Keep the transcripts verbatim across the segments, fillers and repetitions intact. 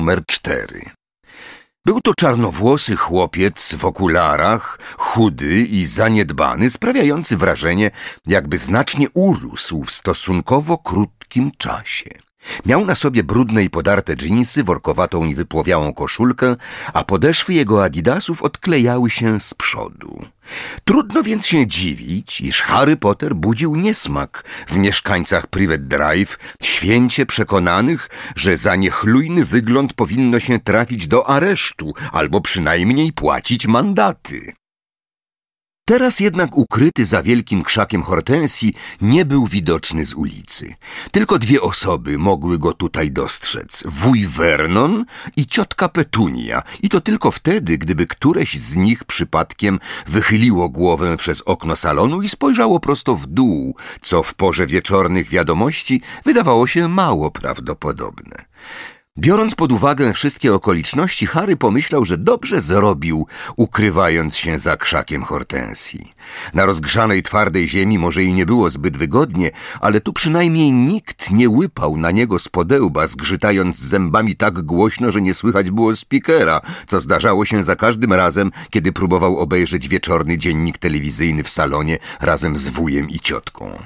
Numer cztery. Był to czarnowłosy chłopiec w okularach, chudy i zaniedbany, sprawiający wrażenie, jakby znacznie urósł w stosunkowo krótkim czasie. Miał na sobie brudne i podarte dżinsy, workowatą i wypłowiałą koszulkę, a podeszwy jego adidasów odklejały się z przodu. Trudno więc się dziwić, iż Harry Potter budził niesmak w mieszkańcach Privet Drive, święcie przekonanych, że za niechlujny wygląd powinno się trafić do aresztu albo przynajmniej płacić mandaty. Teraz jednak ukryty za wielkim krzakiem hortensji nie był widoczny z ulicy. Tylko dwie osoby mogły go tutaj dostrzec. Wuj Vernon i ciotka Petunia. I to tylko wtedy, gdyby któreś z nich przypadkiem wychyliło głowę przez okno salonu i spojrzało prosto w dół, co w porze wieczornych wiadomości wydawało się mało prawdopodobne. Biorąc pod uwagę wszystkie okoliczności, Harry pomyślał, że dobrze zrobił, ukrywając się za krzakiem hortensji. Na rozgrzanej, twardej ziemi może i nie było zbyt wygodnie, ale tu przynajmniej nikt nie łypał na niego z podełba, zgrzytając zębami tak głośno, że nie słychać było spikera, co zdarzało się za każdym razem, kiedy próbował obejrzeć wieczorny dziennik telewizyjny w salonie razem z wujem i ciotką.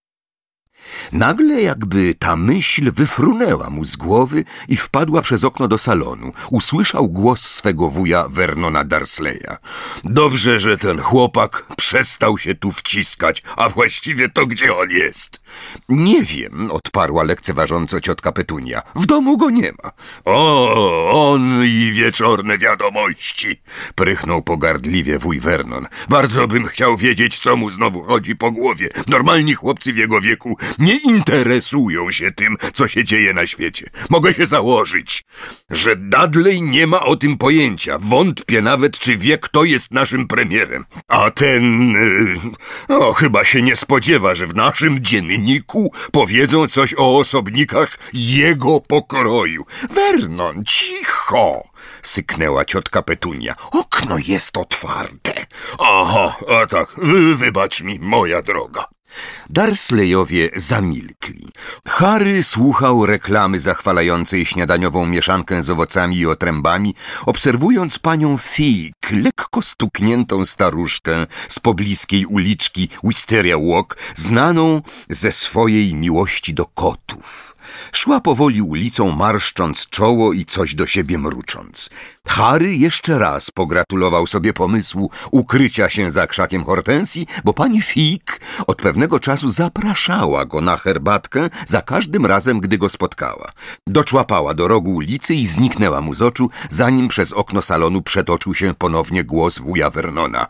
Nagle jakby ta myśl wyfrunęła mu z głowy i wpadła przez okno do salonu. Usłyszał głos swego wuja Vernona Dursleya. Dobrze, że ten chłopak przestał się tu wciskać, a właściwie to gdzie on jest? Nie wiem, odparła lekceważąco ciotka Petunia. W domu go nie ma. O, on i wieczorne wiadomości, prychnął pogardliwie wuj Vernon. Bardzo bym chciał wiedzieć, co mu znowu chodzi po głowie. Normalni chłopcy w jego wieku nie interesują się tym, co się dzieje na świecie. Mogę się założyć, że Dudley nie ma o tym pojęcia. Wątpię nawet, czy wie, kto jest naszym premierem. A ten... Yy, o, chyba się nie spodziewa, że w naszym dzienniku powiedzą coś o osobnikach jego pokroju. Vernon, cicho! Syknęła ciotka Petunia. Okno jest otwarte. Aha, a tak, wy, wybacz mi, moja droga. Dursleyowie zamilkli. Harry słuchał reklamy zachwalającej śniadaniową mieszankę z owocami i otrębami, obserwując panią Fig, lekko stukniętą staruszkę z pobliskiej uliczki Wisteria Walk, znaną ze swojej miłości do kotów. Szła powoli ulicą, marszcząc czoło i coś do siebie mrucząc. Harry jeszcze raz pogratulował sobie pomysłu ukrycia się za krzakiem hortensji, bo pani Fig od pewnego czasu zapraszała go na herbatkę za każdym razem, gdy go spotkała. Doczłapała do rogu ulicy i zniknęła mu z oczu, zanim przez okno salonu przetoczył się ponownie głos wuja Vernona.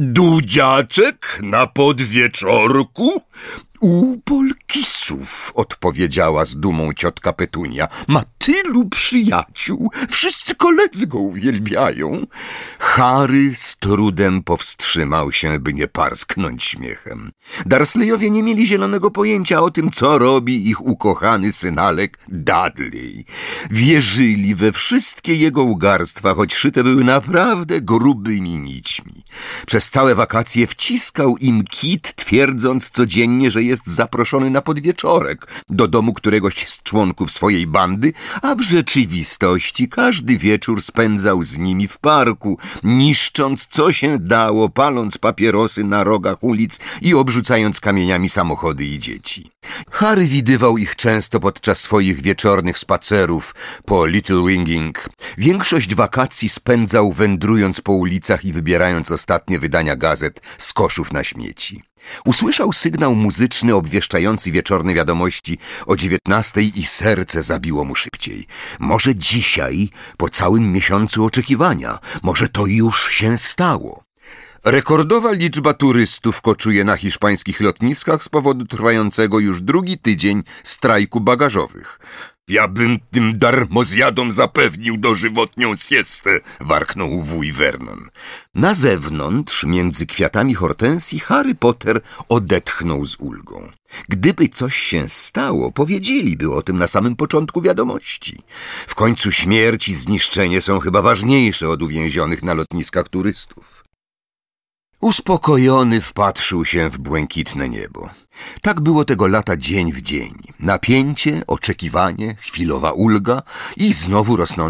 Dudziaczek na podwieczorku? U Polkisów, odpowiedziała z dumą ciotka Petunia. Ma tylu przyjaciół, wszyscy koledzy go uwielbiają. Harry z trudem powstrzymał się, by nie parsknąć śmiechem. Dursleyowie nie mieli zielonego pojęcia o tym, co robi ich ukochany synalek Dudley. Wierzyli we wszystkie jego ugarstwa, choć szyte były naprawdę grubymi nićmi. Przez całe wakacje wciskał im kit, twierdząc codziennie, że jest zaproszony na podwieczorek do domu któregoś z członków swojej bandy, a w rzeczywistości każdy wieczór spędzał z nimi w parku, niszcząc co się dało, paląc papierosy na rogach ulic i obrzucając kamieniami samochody i dzieci. Harry widywał ich często podczas swoich wieczornych spacerów po Little Winging. Większość wakacji spędzał wędrując po ulicach i wybierając ostatnie wydania gazet z koszów na śmieci. Usłyszał sygnał muzyczny obwieszczający wieczorne wiadomości o dziewiętnastej i serce zabiło mu szybciej. Może dzisiaj, po całym miesiącu oczekiwania, może to już się stało. Rekordowa liczba turystów koczuje na hiszpańskich lotniskach z powodu trwającego już drugi tydzień strajku bagażowych. Ja bym tym darmozjadom zapewnił dożywotnią siestę, warknął wuj Vernon. Na zewnątrz, między kwiatami hortensji, Harry Potter odetchnął z ulgą. Gdyby coś się stało, powiedzieliby o tym na samym początku wiadomości. W końcu śmierć i zniszczenie są chyba ważniejsze od uwięzionych na lotniskach turystów. Uspokojony wpatrzył się w błękitne niebo. Tak było tego lata dzień w dzień. Napięcie, oczekiwanie, chwilowa ulga i znowu rosnące